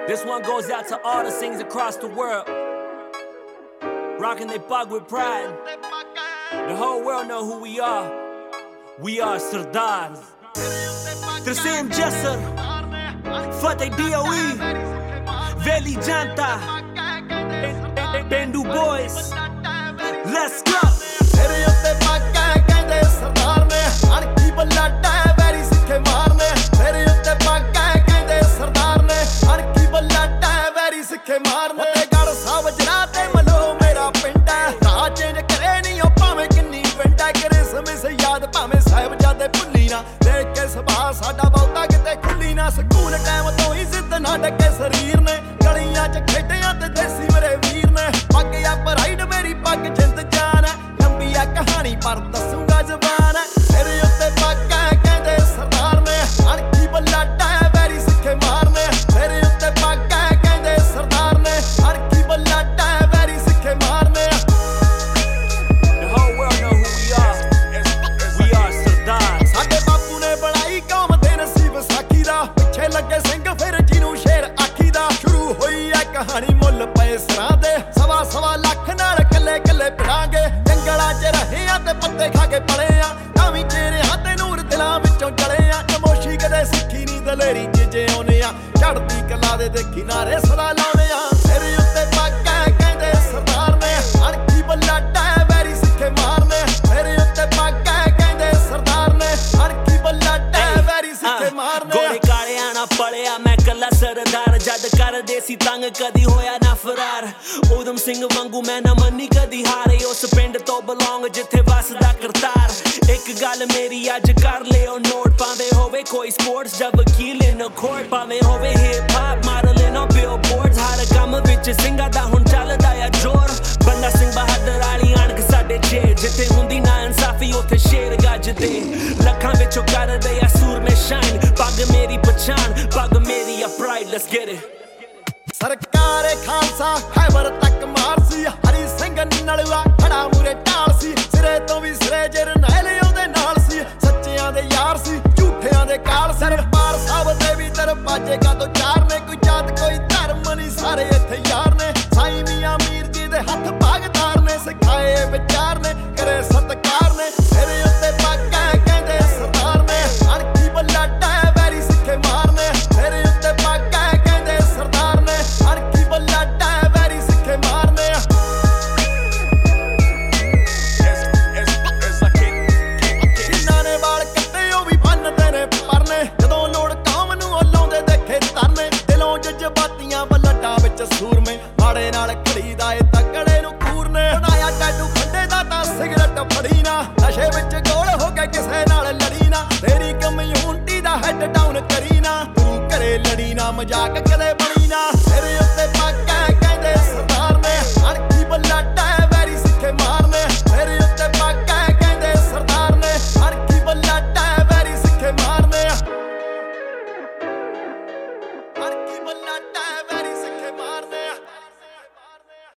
This one goes out to all the singers across the world, rocking their bug with pride. The whole world know who we are. We are Sardars. Terceiro Jesser, Fateh DOE, Veli Janta, Bendu Boys. Let's go. ਤੇਰੇ ਉੱਤੇ ਪੱਗਾਂ ਕਹਿੰਦੇ ਸਰਦਾਰ ਨੇ ਅਣਖੀ ਬਲਾਡਾ very ਸਿੱਖੇ ਮਾਰਨੇ ਤੇਰੇ ਉੱਤੇ ਪੱਗਾਂ ਕਹਿੰਦੇ ਸਰਦਾਰ ਨੇ ਅਣਖੀ ਬਲਾਡਾ ਵੈਰੀ ਸਿੱਖੇ ਮਾਰਨੇ ਤੇ ਗੜ ਸਾਹਿਬ ਜਰਾ ਤੇ ਮਲੋ ਮੇਰਾ ਪਿੰਡ ਹੈ ਰਾਹ ਚੇਂਜ ਕਰੇ ਨਹੀਂ ਉਹ ਭਾਵੇਂ ਕਿੰਨੀ ਪਿੰਡ ਹੈ ਕਰੇ ਸਮੇਂ ਸੇ ਯਾਦ ਭਾਵੇਂ ਸਾਹਿਬਜ਼ਾਦੇ ਭੁੱਲੀ ਨਾ ਦੇਖ ਕੇ ਸੁਭਾਅ ਸਾਡਾ ਬਹੁਤਾ ਕਿਤੇ ਖੁੱਲੀ ਨਾ ਸਕੂਲ ਟਾਈਮ ਤੋਂ ਹੀ ਜ਼ਿੱਦ ਨਾ ਡੱਕੇ ਸਰੀਰ ਨੇ ਗਲੀਆਂ 'ਚ ਖੇਡਿਆਂ ਤੇ ਦੇਸੀ ਮੇਰੇ ਵੀਰ ਨੇ ਪੱਗ ਆ ਪਰਾਈਡ ਮੇਰੀ ਪੱਗ ਜਿੰਦ ਜਾਨ ਹੈ ਲੰਬੀ ਆ ਕਹਾਣੀ ਪਰ ਦੱਸੂਗਾ ਜ਼ਬਾਨ ਹੈ ਤੇਰੇ ਉੱਤੇ ਪੱਗਾਂ ਕਹਿੰਦੇ ਸਰਦਾਰ ਨੇ ਅਣਖੀ ਬਲਾਡਾ ਵੈਰੀ ਸਿੱਖੇ ਮਾਰਨੇ ਤੇਰੇ ਉੱਤੇ ਪੱਗਾਂ ਕਹਿੰਦੇ ਸਰਦਾਰ ਨੇ ਅਣਖੀ ਬਲਾਡਾ ਵੈਰੀ ਸਿੱਖੇ ਮਾਰਨੇ The whole world know who we are. We are Sardar. ਸਾਡੇ ਬਾਪੂ ਨੇ ਬਣਾਈ ਕੌਮ ਦੇ ਨਸੀਬ ਵਿਸਾਖੀ ਦਾ ਪਿੱਛੇ ਲੱਗੇ ਸਿੰਘ ਫਿਰ ਜਿਹਨੂੰ ਸ਼ੇਰ ਆਖੀ ਦਾ ਸ਼ੁਰੂ ਹੋਈ ਆ ਕਹਾਣੀ ਮੁੱਲ ਪਏ ਸਰਾਂ ਦੇ ਸਵਾ ਲੱਖ ਨਾਲ ਕੱਲੇ ਕੱਲੇ ਪਿੜਾਂਗੇ ਜੰਗਲਾਂ 'ਚ ਰਹੇ ਆ ਤੇ ਪੱਤੇ ਖਾ ਕੇ ਪਲੇ ਆ ਤਾਂ ਵੀ ਚਿਹਰਿਆਂ ਤੇ ਨੂਰ ਦਿਲਾਂ ਵਿੱਚੋਂ ਜਲੇ ਆ ਨਮੋਸ਼ੀ ਕਦੇ ਸਿੱਖੀ ਨਹੀਂ ਦਲੇਰੀ 'ਚ ਜਿਉਂਦੇ ਆ ਚੜ੍ਹਦੀ ਕਲਾ ਦੇ ਕਿਨਾਰੇ ਸਦਾ ਲਾਉਂਦੇ ਆ ਤੇਰੇ ਉੱਤੇ ਪੱਗਾਂ ਕਹਿੰਦੇ ਸਰਦਾਰ ਨੇ ਅਣਖੀ ਬਲਾਡਾ ਵੈਰੀ ਸਿੱਖੇ ਮਾਰਨੇ ਤੇਰੇ ਉੱਤੇ ਪੱਗਾਂ ਕਹਿੰਦੇ ਸਰਦਾਰ ਨੇ ਅਣਖੀ ਬਲਾਡਾ ਵੈਰੀ ਸਿੱਖੇ ਮਾਰਨੇ ਗੋਰੇ ਕਾਲਿਆਂ ਨਾਲ ਪੜਿਆ ਮੈਂ ਕੱਲਾ ਸਰਦਾਰ ਜਦ ਕਰਦੇ ਸੀ ਤੰਗ ਕਦੀ ਹੋਇਆ ਨਾ ਫਰਾਰ ਊਧਮ ਸਿੰਘ ਵਾਂਗੂ ਮੈਂ ਨਾ ਮੰਨੀ ਕਦੀ ਹਾਰੇ ਉਸ ਪਿੰਡ ਤੋਂ ਬਿਲੋਂਗ ਜਿੱਥੇ ਵਸਦਾ ਕਰਤਾਰ ਇੱਕ ਗੱਲ ਮੇਰੀ ਅੱਜ ਕਰ ਲਿਓ ਨੋਟ ਭਾਵੇਂ ਹੋਵੇ ਕੋਈ ਸਪੋਰਟਸ ਜਾਂ ਵਕੀਲ ਇਨ ਕੋਰਟ ਭਾਵੇਂ ਹੋਵੇ hip hop model in billboards ਹਰ ਕੰਮ ਵਿੱਚ ਸਿੰਘਾਂ ਦਾ ਹੁਣ ਚੱਲਦਾ ਆ ਜ਼ੋਰ ਬੰਦਾ ਸਿੰਘ ਬਹਾਦਰ ਵਾਲੀ ਅਣਖ ਸਾਡੇ ਜੇਰ ਜਿੱਥੇ ਹੁੰਦੀ ਨਾ ਇਨਸਾਫੀ ਉੱਥੇ ਸ਼ੇਰ ਗੱਜਦੇ ਲੱਖਾਂ ਵਿੱਚੋਂ ਕਰਦੇ ਆ ਸੂਰਮੇ ਸ਼ਾਈਨ ਪੱਗ ਮੇਰੀ ਪਛਾਣ ਪੱਗ ਮੇਰੀ ਆ ਪ੍ਰਾਈਡ ਲੈਟਸ ਗੈਟ ਇਟ ਸਰਕਾਰੇ ਖਾਲਸਾ ਖੈਬਰ ਤੱਕ ਮਾਰ ਸੀ ਹਰੀ ਸਿੰਘ ਨਲੂਆ ਖੜਾ ਮੂਰੇ ਢਾਲ ਸੀ ਸਿਰੇ ਤੋਂ ਵੀ ਸਿਰੇ ਜਰਨੈਲ ਉਹਦੇ ਨਾਲ ਸੀ ਸੱਚਿਆਂ ਦੇ ਯਾਰ ਸੀ ਝੂਠਿਆਂ ਦੇ ਕਾਲ ਸਰਪਾਲ ਸਾਹਿਬ ਦੇ ਵੀ ਦਰਵਾਜ਼ੇ ਕਾ ਤੋਂ ਚਾਰ ਨੇ ਕੋਈ ਜਾਤ ਕੋਈ ਧਰਮ ਨਹੀਂ ਸਾਰੇ ਇੱਥੇ ਯਾਰ ਨੇ ਸਾਈਂ ਮੀਆਂ ਮੀਰ ਜੀ ਦੇ ਹੱਥ ਭਾਗਦਾਰ ਨੇ ਸਿਖਾਏ ਵਿਚਾਰ ਨੇ ਕਰੇ ਸਤਕਾਰ ਨੇ ਤੇਰੇ ਉੱਤੇ ਪੱਗਾਂ ਕਹਿੰਦੇ ਸਰਦਾਰ ਨੇ ਅਣਖੀ ਬਲਾਡਾ ਵੈਰੀ ਸਿੱਖੇ ਮਾਰਨੇ ਤੇਰੇ ਉੱਤੇ ਪੱਗਾਂ ਕਹਿੰਦੇ ਸਰਦਾਰ ਨੇ ਅਣਖੀ ਬਲਾਡਾ ਵੈਰੀ ਸਿੱਖੇ ਮਾਰਨੇ ਜਿਨ੍ਹਾਂ ਨੇ ਵਾਲ ਕੱਟੇ ਉਹ ਵੀ ਬੰਨਦੇ ਨੇ ਪਰਨੇ ਜਦੋਂ ਲੋੜ ਕੌਮ ਨੂੰ ਉਹ ਲਾਉਂਦੇ ਦੇਖੇ ਤਰਨੇ ਦਿਲੋਂ ਜਜ਼ਬਾਤੀਆਂ ਬਲੱਡਾਂ ਵਿੱਚ ਸੂਰਮੇ ਮਾੜੇ ਨਾਲ ਖੜੀ ਦਾ ਏ ਤਕੜੇ ਨੂੰ ਖੂਰਨੇ ਬਣਾਇਆ ਟੈਟੂ ਖੰਡੇ ਦਾ ਤਾਂ ਸਿਗਰਟ ਫੜੀ ਨਾ ਨਸ਼ੇ ਵਿੱਚ ਗੋਲ ਹੋ ਕੇ ਕਿਸੇ ਨਾਲ ਲੜੀ ਨਾ ਤੇਰੀ ਕਮਿਊਨਿਟੀ ਦਾ ਹੈਡ ਡਾਊਨ ਕਰੀ ਨਾ ਤੂੰ ਘਰੇ ਲੜੀ ਨਾ ਮਜ਼ਾਕ ਕਦੇ ਬਣੀ ਨਾ ਤੇਰੇ